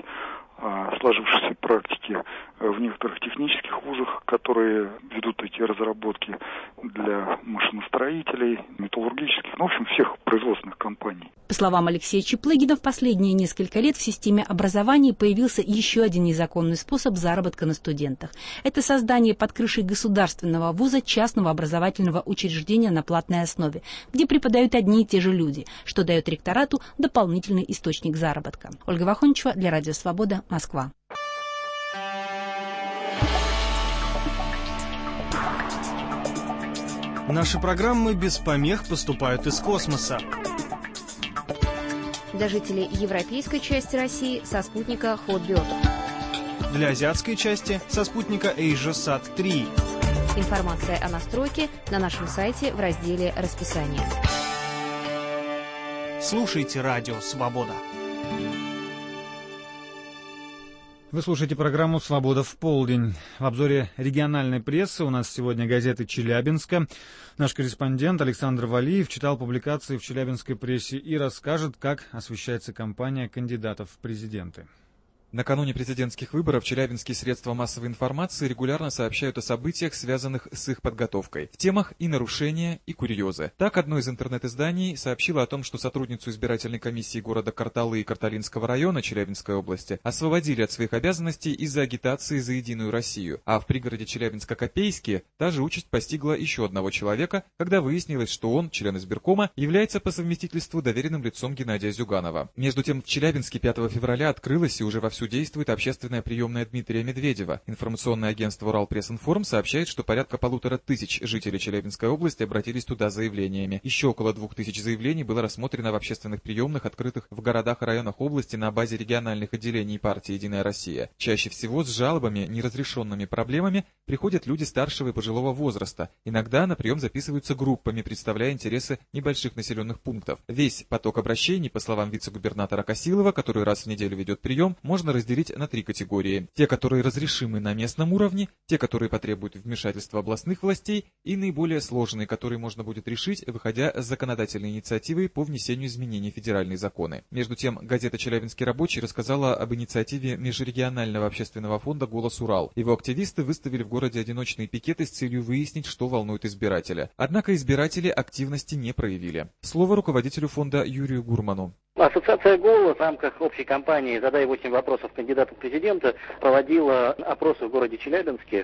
о сложившейся практике в некоторых технических вузах, которые ведут эти разработки для машиностроителей, металлургических, ну, в общем, всех производственных компаний. По словам Алексея Чаплыгина, в последние несколько лет в системе образования появился еще один незаконный способ заработка на студентах. Это создание под крышей государственного вуза частного образовательного учреждения на платной основе, где преподают одни и те же люди, что дает ректорату дополнительный источник заработка. Ольга Вахончева для Радио Свобода, Москва. Наши программы без помех поступают из космоса. Для жителей европейской части России со спутника Hotbird. Для азиатской части со спутника AsiaSat три. Информация о настройке на нашем сайте в разделе «Расписание». Слушайте радио «Свобода». Вы слушаете программу «Свобода в полдень». В обзоре региональной прессы у нас сегодня газеты Челябинска. Наш корреспондент Александр Валиев читал публикации в челябинской прессе и расскажет, как освещается кампания кандидатов в президенты. Накануне президентских выборов челябинские средства массовой информации регулярно сообщают о событиях, связанных с их подготовкой. В темах и нарушения, и курьезы. Так, одно из интернет-изданий сообщило о том, что сотрудницу избирательной комиссии города Карталы и Карталинского района Челябинской области освободили от своих обязанностей из-за агитации за Единую Россию. А в пригороде Челябинска-Копейске та же участь постигла еще одного человека, когда выяснилось, что он, член избиркома, является по совместительству доверенным лицом Геннадия Зюганова. Между тем, в Челябинске пятого февраля открылась и уже вовсю действует общественная приемная Дмитрия Медведева. Информационное агентство «Уралпресс-Информ» сообщает, что порядка полутора тысяч жителей Челябинской области обратились туда с заявлениями. Еще около двух тысяч заявлений было рассмотрено в общественных приемных, открытых в городах и районах области на базе региональных отделений партии «Единая Россия». Чаще всего с жалобами, неразрешенными проблемами приходят люди старшего и пожилого возраста. Иногда на прием записываются группами, представляя интересы небольших населенных пунктов. Весь поток обращений, по словам вице-губернатора Косилова, который раз в неделю ведет прием, можно разделить на три категории. Те, которые разрешимы на местном уровне, те, которые потребуют вмешательства областных властей, и наиболее сложные, которые можно будет решить, выходя с законодательной инициативой по внесению изменений в федеральные законы. Между тем, газета «Челябинский рабочий» рассказала об инициативе межрегионального общественного фонда «Голос Урал». Его активисты выставили в городе одиночные пикеты с целью выяснить, что волнует избирателя. Однако избиратели активности не проявили. Слово руководителю фонда Юрию Гурману. Ассоциация «Голос» в рамках общей кампании «Задай восемь вопросов кандидату в президента» проводила опросы в городе Челябинске,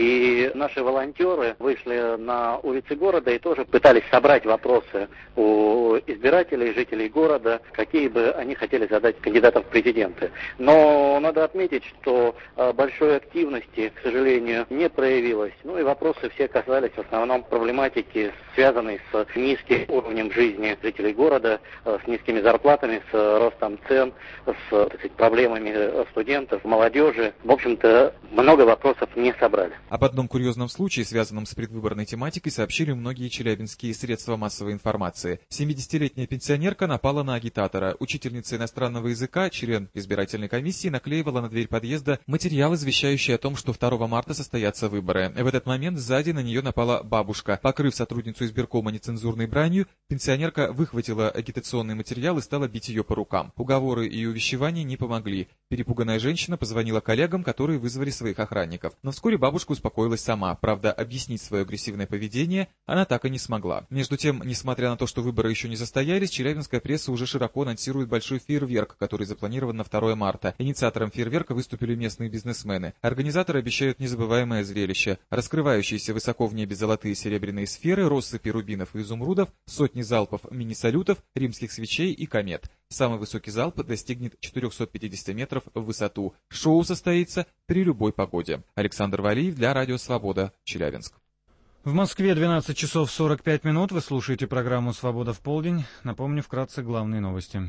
и наши волонтеры вышли на улицы города и тоже пытались собрать вопросы у избирателей, жителей города, какие бы они хотели задать кандидатам в президенты. Но надо отметить, что большой активности, к сожалению, не проявилось. Ну и вопросы все касались в основном проблематики, связанной с низким уровнем жизни жителей города, с низкими зарплатами, с ростом цен, с, так сказать, проблемами студентов, молодежи. В общем-то, много вопросов не собрали. Об одном курьезном случае, связанном с предвыборной тематикой, сообщили многие челябинские средства массовой информации. семидесятилетняя пенсионерка напала на агитатора. Учительница иностранного языка, член избирательной комиссии, наклеивала на дверь подъезда материал, извещающий о том, что второго марта состоятся выборы. В этот момент сзади на нее напала бабушка. Покрыв сотрудницу избиркома нецензурной бранью, пенсионерка выхватила агитационный материал и стала бить ее по рукам. Уговоры и увещевания не помогли. Перепуганная женщина позвонила коллегам, которые вызвали своих охранников. Но вскоре бабушка успокоилась сама. Правда, объяснить свое агрессивное поведение она так и не смогла. Между тем, несмотря на то, что выборы еще не состоялись, челябинская пресса уже широко анонсирует большой фейерверк, который запланирован на второе марта. Инициатором фейерверка выступили местные бизнесмены. Организаторы обещают незабываемое зрелище. Раскрывающиеся высоко в небе золотые и серебряные сферы, россыпи рубинов и изумрудов, сотни залпов мини-салютов, римских свечей и комет. Самый высокий залп достигнет четырехсот пятидесяти метров в высоту. Шоу состоится при любой погоде. Александр Валиев для Радио Свобода, Челябинск. В Москве двенадцать часов сорок пять минут. Вы слушаете программу «Свобода в полдень». Напомню вкратце главные новости.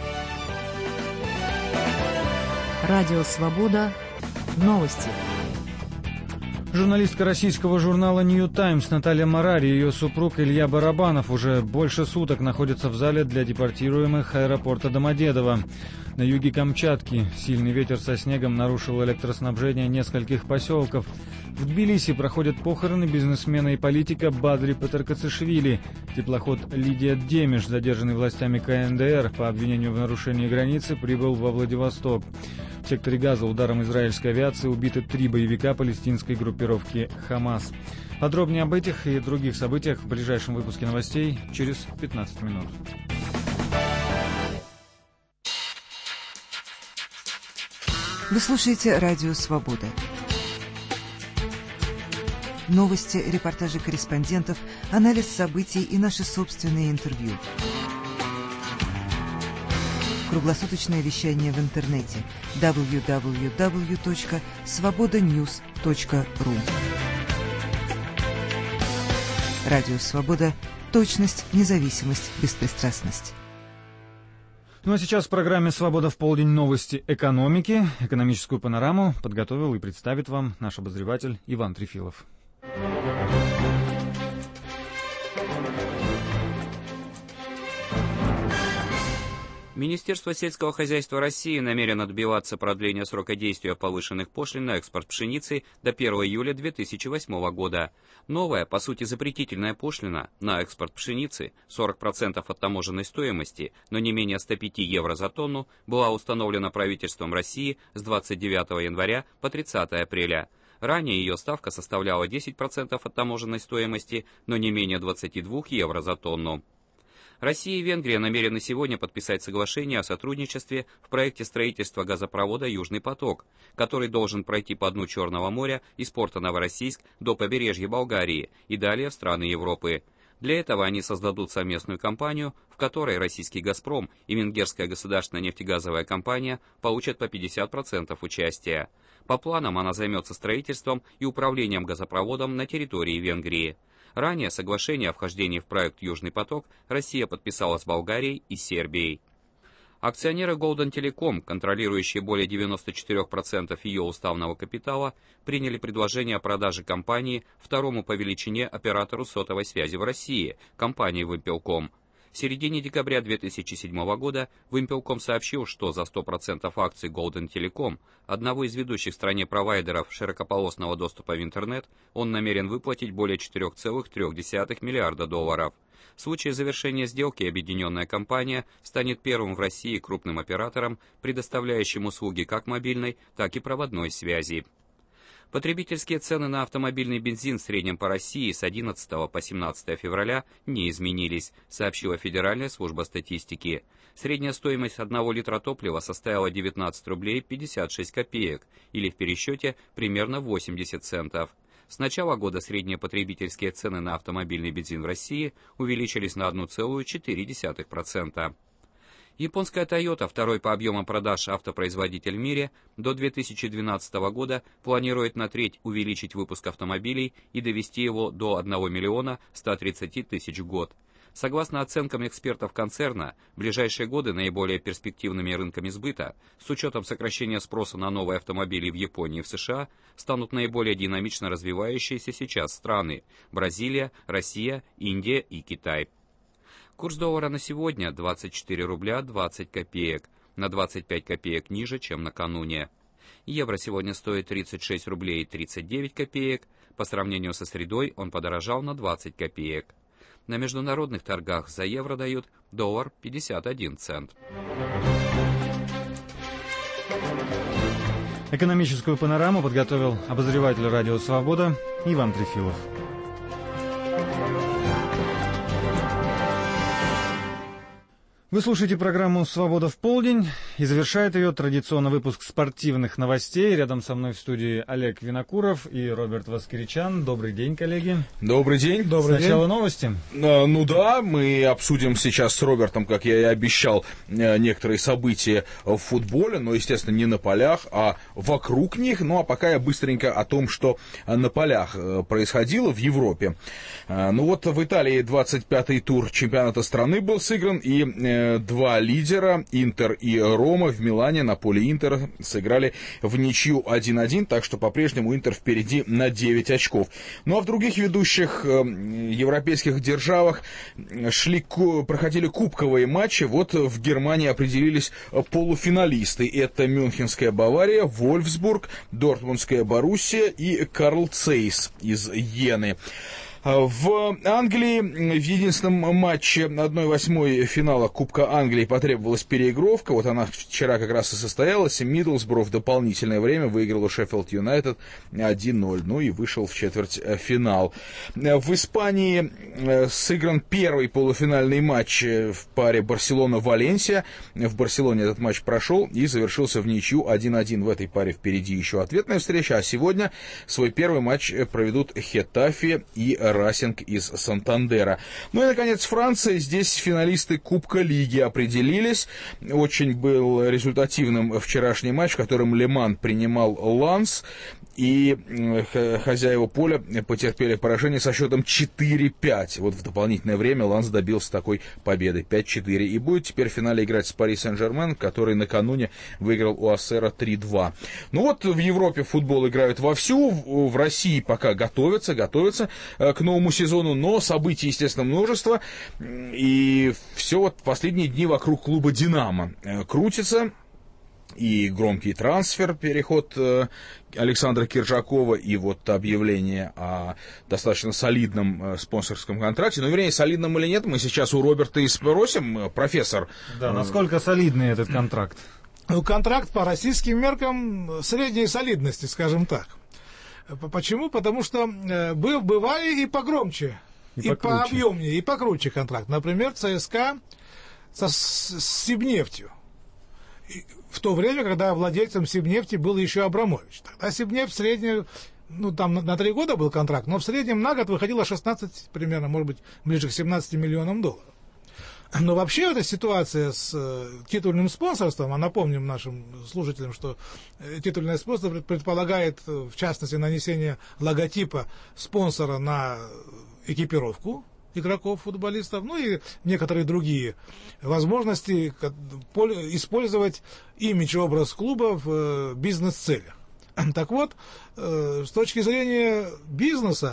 Радио Свобода. Новости. Журналистка российского журнала «Нью Таймс» Наталья Марари и ее супруг Илья Барабанов уже больше суток находятся в зале для депортируемых аэропорта Домодедово. На юге Камчатки сильный ветер со снегом нарушил электроснабжение нескольких поселков. В Тбилиси проходят похороны бизнесмена и политика Бадри Петаркацишвили. Теплоход «Лидия Демиш», задержанный властями ка эн дэ эр по обвинению в нарушении границы, прибыл во Владивосток. В секторе Газа ударом израильской авиации убиты три боевика палестинской группировки «Хамас». Подробнее об этих и других событиях в ближайшем выпуске новостей через пятнадцать минут. Вы слушаете Радио Свобода. Новости, репортажи корреспондентов, анализ событий и наши собственные интервью. Круглосуточное вещание в интернете дабл ю дабл ю дабл ю точка свобода ньюс точка ру. Радио «Свобода». Точность, независимость, беспристрастность. Ну а сейчас в программе «Свобода в полдень» новости экономики. Экономическую панораму подготовил и представит вам наш обозреватель Иван Трефилов. Министерство сельского хозяйства России намерено добиваться продления срока действия повышенных пошлин на экспорт пшеницы до первого июля две тысячи восьмого года. Новая, по сути запретительная пошлина на экспорт пшеницы, сорок процентов от таможенной стоимости, но не менее ста пяти евро за тонну, была установлена правительством России с двадцать девятого января по тридцатое апреля. Ранее ее ставка составляла десять процентов от таможенной стоимости, но не менее двадцати двух евро за тонну. Россия и Венгрия намерены сегодня подписать соглашение о сотрудничестве в проекте строительства газопровода «Южный поток», который должен пройти по дну Черного моря из порта Новороссийск до побережья Болгарии и далее в страны Европы. Для этого они создадут совместную компанию, в которой российский «Газпром» и венгерская государственная нефтегазовая компания получат по пятьдесят процентов участия. По планам она займется строительством и управлением газопроводом на территории Венгрии. Ранее соглашение о вхождении в проект «Южный поток» Россия подписала с Болгарией и Сербией. Акционеры Golden Telecom, контролирующие более девяноста четырёх процентов ее уставного капитала, приняли предложение о продаже компании второму по величине оператору сотовой связи в России, компании Вимпелком. В середине декабря две тысячи седьмого года Вимпелком сообщил, что за сто процентов акций Golden Telecom, одного из ведущих в стране провайдеров широкополосного доступа в интернет, он намерен выплатить более четыре целых три десятых миллиарда долларов. В случае завершения сделки объединенная компания станет первым в России крупным оператором, предоставляющим услуги как мобильной, так и проводной связи. Потребительские цены на автомобильный бензин в среднем по России с одиннадцатого по семнадцатое февраля не изменились, сообщила Федеральная служба статистики. Средняя стоимость одного литра топлива составила девятнадцать рублей пятьдесят шесть копеек, или в пересчете примерно восемьдесят центов. С начала года средние потребительские цены на автомобильный бензин в России увеличились на одна целая четыре десятых процента. Японская Toyota, второй по объему продаж автопроизводитель в мире, до две тысячи двенадцатого года планирует на треть увеличить выпуск автомобилей и довести его до одного миллиона ста тридцати тысяч в год. Согласно оценкам экспертов концерна, в ближайшие годы наиболее перспективными рынками сбыта, с учетом сокращения спроса на новые автомобили в Японии и в США, станут наиболее динамично развивающиеся сейчас страны – Бразилия, Россия, Индия и Китай. Курс доллара на сегодня двадцать четыре рубля двадцать копеек, на двадцать пять копеек ниже, чем накануне. Евро сегодня стоит тридцать шесть рублей тридцать девять копеек, по сравнению со средой он подорожал на двадцать копеек. На международных торгах за евро дают доллар пятьдесят один цент. Экономическую панораму подготовил обозреватель «Радио Свобода» Иван Трефилов. Вы слушаете программу «Свобода в полдень», и завершает ее традиционный выпуск спортивных новостей. Рядом со мной в студии Олег Винокуров и Роберт Воскиричан. Добрый день, коллеги. Добрый день. Добрый Сначала день. Новости. А, ну да, мы обсудим сейчас с Робертом, как я и обещал, некоторые события в футболе, но, естественно, не на полях, а вокруг них. Ну а пока я быстренько о том, что на полях происходило в Европе. А, ну вот в Италии двадцать пятый тур чемпионата страны был сыгран, и два лидера, Интер и Рома, в Милане на поле Интера сыграли в ничью один один, так что по-прежнему Интер впереди на девять очков. Ну а в других ведущих э, европейских державах шли, проходили кубковые матчи. Вот в Германии определились полуфиналисты. Это Мюнхенская Бавария, Вольфсбург, Дортмундская Боруссия и Карл Цейс из Йены. В Англии в единственном матче одной восьмой финала Кубка Англии потребовалась переигровка. Вот она вчера как раз и состоялась. Миддлсбро в дополнительное время выиграл у Шеффилд Юнайтед один ноль. Ну и вышел в четвертьфинал. В Испании сыгран первый полуфинальный матч в паре Барселона-Валенсия. В Барселоне этот матч прошел и завершился в ничью один один. В этой паре впереди еще ответная встреча. А сегодня свой первый матч проведут Хетафе и Расинг из Сантандера. Ну и, наконец, Франция. Здесь финалисты Кубка Лиги определились. Очень был результативным вчерашний матч, в котором Леман принимал Ланс. и хозяева поля потерпели поражение со счетом четыре пять. Вот в дополнительное время Ланс добился такой победы пять четыре. И будет теперь в финале играть с Пари Сен-Жермен, который накануне выиграл у Ассера три два. Ну вот в Европе в футбол играют вовсю, в России пока готовятся, готовятся к новому сезону, но событий, естественно, множество. И все вот последние дни вокруг клуба «Динамо» крутится. И громкий трансфер, переход Александра Киржакова, и вот объявление о достаточно солидном спонсорском контракте. Ну, вернее, солидном или нет, мы сейчас у Роберта и спросим, профессор. Да, насколько солидный этот контракт? Ну, контракт по российским меркам средней солидности, скажем так. Почему? Потому что был, бывали и погромче, и, и пообъемнее, и покруче контракт. Например, ЦСКА со, с, с Сибнефтью. В то время, когда владельцем Сибнефти был еще Абрамович. Тогда Сибнефть в среднем, ну там на три года был контракт, но в среднем на год выходило шестнадцать примерно, может быть, ближе к семнадцати миллионам долларов. Но вообще эта ситуация с э, титульным спонсорством, а напомним нашим слушателям, что э, титульное спонсорство предполагает, в частности, нанесение логотипа спонсора на экипировку игроков, футболистов, ну и некоторые другие возможности использовать имидж и образ клуба в бизнес-целях. Так вот, с точки зрения бизнеса,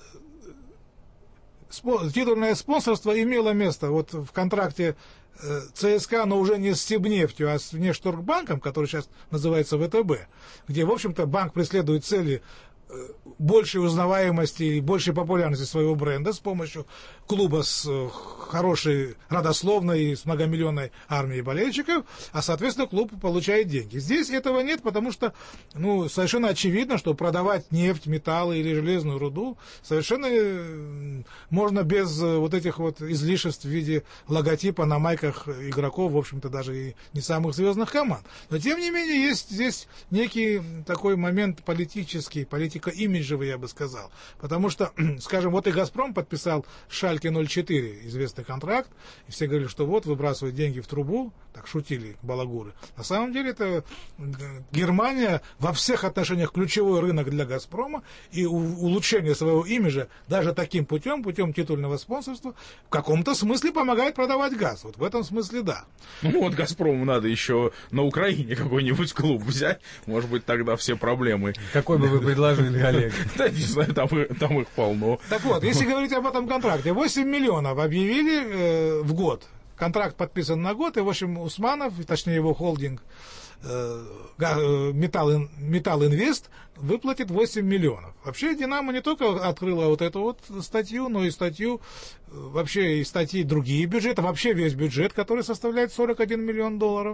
титульное спонсорство имело место вот в контракте ЦСКА, но уже не с Сибнефтью, а с Внешторгбанком, который сейчас называется ВТБ, где, в общем-то, банк преследует цели большей узнаваемости и большей популярности своего бренда с помощью клуба с хорошей, родословной, с многомиллионной армией болельщиков, а, соответственно, клуб получает деньги. Здесь этого нет, потому что, ну, совершенно очевидно, что продавать нефть, металлы или железную руду совершенно можно без вот этих вот излишеств в виде логотипа на майках игроков, в общем-то, даже и не самых звездных команд. Но, тем не менее, есть здесь некий такой момент политический, политико-имиджевый, я бы сказал. Потому что, скажем, вот и «Газпром» подписал Шальке ноль четыре известный контракт, и все говорили, что вот, выбрасывают деньги в трубу, так шутили балагуры. На самом деле, это Германия во всех отношениях ключевой рынок для «Газпрома», и улучшение своего имиджа даже таким путем, путем титульного спонсорства, в каком-то смысле помогает продавать газ. Вот в этом смысле да. Ну вот «Газпрому» надо еще на Украине какой-нибудь клуб взять, может быть, тогда все проблемы. Какой бы вы предложили, Олег? Да, не знаю, там, там их полно. Так вот, если говорить об этом контракте, восемь миллионов объявили э, в год. Контракт подписан на год, и, в общем, Усманов, точнее его холдинг э, Металл, Металл Инвест выплатит восемь миллионов. Вообще, «Динамо» не только открыла вот эту вот статью, но и статью, вообще и статьи другие бюджеты, вообще весь бюджет, который составляет сорок один миллион долларов.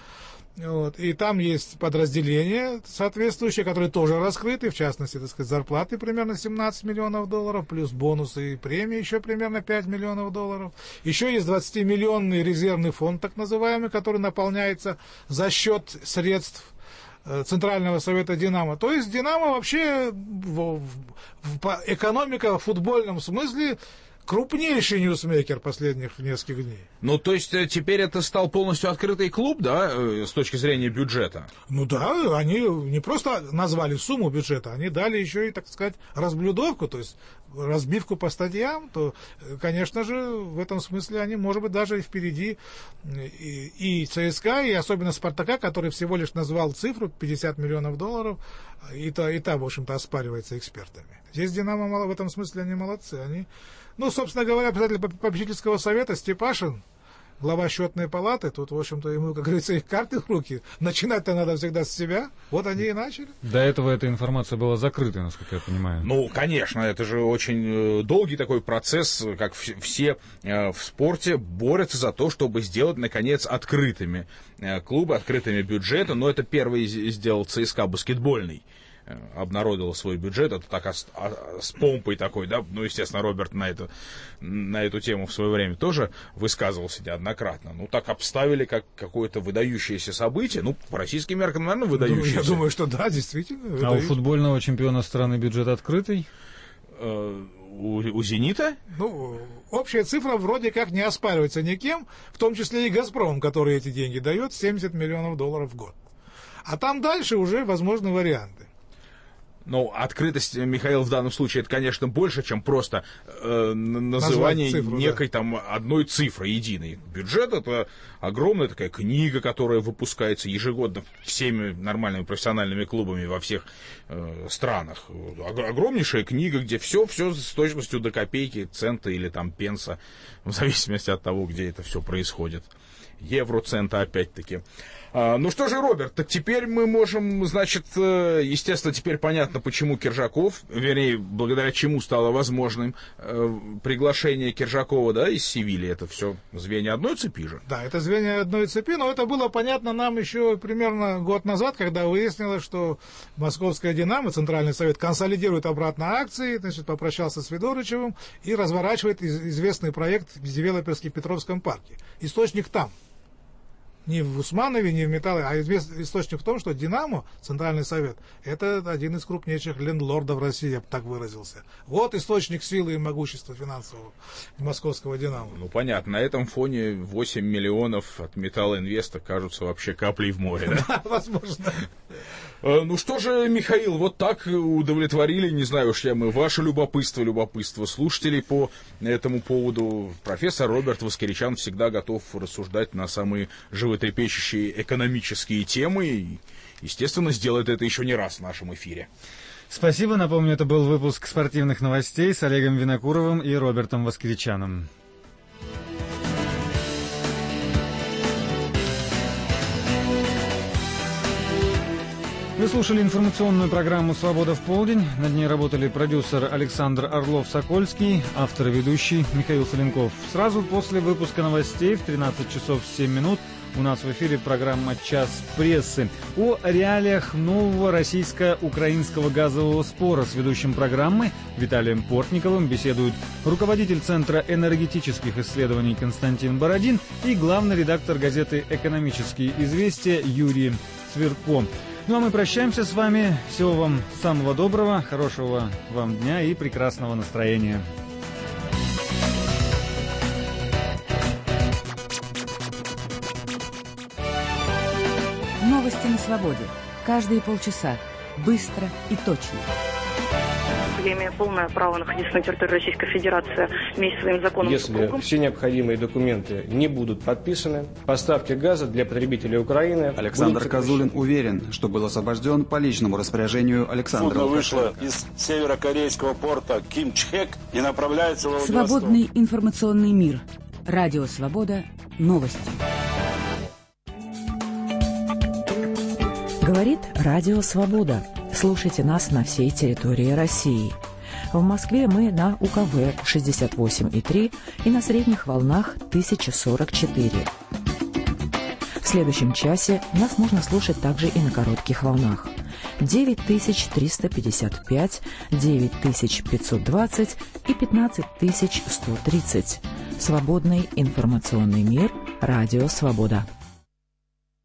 Вот. И там есть подразделения соответствующие, которые тоже раскрыты, в частности, так сказать, зарплаты примерно семнадцать миллионов долларов, плюс бонусы и премии еще примерно пять миллионов долларов. Еще есть двадцатимиллионный резервный фонд, так называемый, который наполняется за счет средств Центрального совета «Динамо». То есть «Динамо» вообще в, в, в, экономика в футбольном смысле крупнейший ньюсмейкер последних нескольких дней. Ну, то есть теперь это стал полностью открытый клуб, да, с точки зрения бюджета? Ну да, они не просто назвали сумму бюджета, они дали еще и, так сказать, разблюдовку, то есть разбивку по статьям, то, конечно же, в этом смысле они, может быть, даже и впереди и, и ЦСКА, и особенно Спартака, который всего лишь назвал цифру пятьдесят миллионов долларов, и та, и та, в общем-то, оспаривается экспертами. Здесь «Динамо» в этом смысле они молодцы, они... Ну, собственно говоря, председатель попечительского совета Степашин, глава счетной палаты, тут, в общем-то, ему, как говорится, их карты в руки. Начинать-то надо всегда с себя. Вот они и начали. До этого эта информация была закрыта, насколько я понимаю. Ну, конечно, это же очень долгий такой процесс, как все в спорте борются за то, чтобы сделать, наконец, открытыми клубы, открытыми бюджеты. Но это первый сделал ЦСКА баскетбольный. Обнародовал свой бюджет, это так а, а, с помпой такой, да, ну, естественно, Роберт на эту, на эту тему в свое время тоже высказывался неоднократно. Ну, так обставили как какое-то выдающееся событие, ну, по российским меркам, наверное, выдающееся. Ну, я думаю, что да, действительно. А у футбольного чемпиона страны бюджет открытый? Э, у, у «Зенита»? Ну, общая цифра вроде как не оспаривается никем, в том числе и «Газпром», который эти деньги дает, семьдесят миллионов долларов в год. А там дальше уже возможны варианты. Ну, открытость, Михаил, в данном случае, это, конечно, больше, чем просто э, называние цифру, некой да. там одной цифры единой. Бюджет — это огромная такая книга, которая выпускается ежегодно всеми нормальными профессиональными клубами во всех э, странах. Огромнейшая книга, где все, все с точностью до копейки, цента или там пенса, в зависимости от того, где это все происходит. Евро, цента, опять-таки. А, ну что же, Роберт, так теперь мы можем, значит, естественно, теперь понятно, почему Киржаков, вернее, благодаря чему стало возможным э, приглашение Киржакова, да, из Севильи. Это все звенья одной цепи же? Да, это звенья одной цепи, но это было понятно нам еще примерно год назад, когда выяснилось, что Московская «Динамо», Центральный совет, консолидирует обратно акции, значит, попрощался с Федорычевым и разворачивает известный проект девелоперский в Петровском парке. Источник там. Не в Усманове, не в Металле, а источник в том, что «Динамо», Центральный совет, это один из крупнейших лендлордов России, я бы так выразился. Вот источник силы и могущества финансового московского «Динамо». Ну, понятно. На этом фоне восемь миллионов от Металлинвеста кажутся вообще каплей в море, да? Да, возможно. Ну что же, Михаил, вот так удовлетворили, не знаю уж я, мы ваше любопытство, любопытство слушателей по этому поводу. Профессор Роберт Воскиричан всегда готов рассуждать на самые животрепещущие экономические темы и, естественно, сделает это еще не раз в нашем эфире. Спасибо. Напомню, это был выпуск спортивных новостей с Олегом Винокуровым и Робертом Воскиричаном. Вы слушали информационную программу «Свобода в полдень». Над ней работали продюсер Александр Орлов-Сокольский, автор и ведущий Михаил Соленков. Сразу после выпуска новостей в тринадцать часов семь минут у нас в эфире программа «Час прессы» о реалиях нового российско-украинского газового спора. С ведущим программы Виталием Портниковым беседуют руководитель Центра энергетических исследований Константин Бородин и главный редактор газеты «Экономические известия» Юрий Цверко. Ну а мы прощаемся с вами. Всего вам самого доброго, хорошего вам дня и прекрасного настроения. Новости на свободе. Каждые полчаса. Быстро и точно. Я имею полное право находиться на территории Российской Федерации вместе со своим законом. Если все необходимые документы не будут подписаны, поставки газа для потребителей Украины... Александр Козулин уверен, что был освобожден по личному распоряжению Александра Судно вышло из северокорейского порта Кимчхэк и направляется в Владивосток. Свободный информационный мир. Радио «Свобода». Новости. Говорит Радио «Свобода». Слушайте нас на всей территории России. В Москве мы на У Ка Вэ шестьдесят восемь и три и на средних волнах тысяча сорок четыре. В следующем часе нас можно слушать также и на коротких волнах. девять тысяч триста пятьдесят пять, девять тысяч пятьсот двадцать и пятнадцать тысяч сто тридцать. Свободный информационный мир. Радио «Свобода».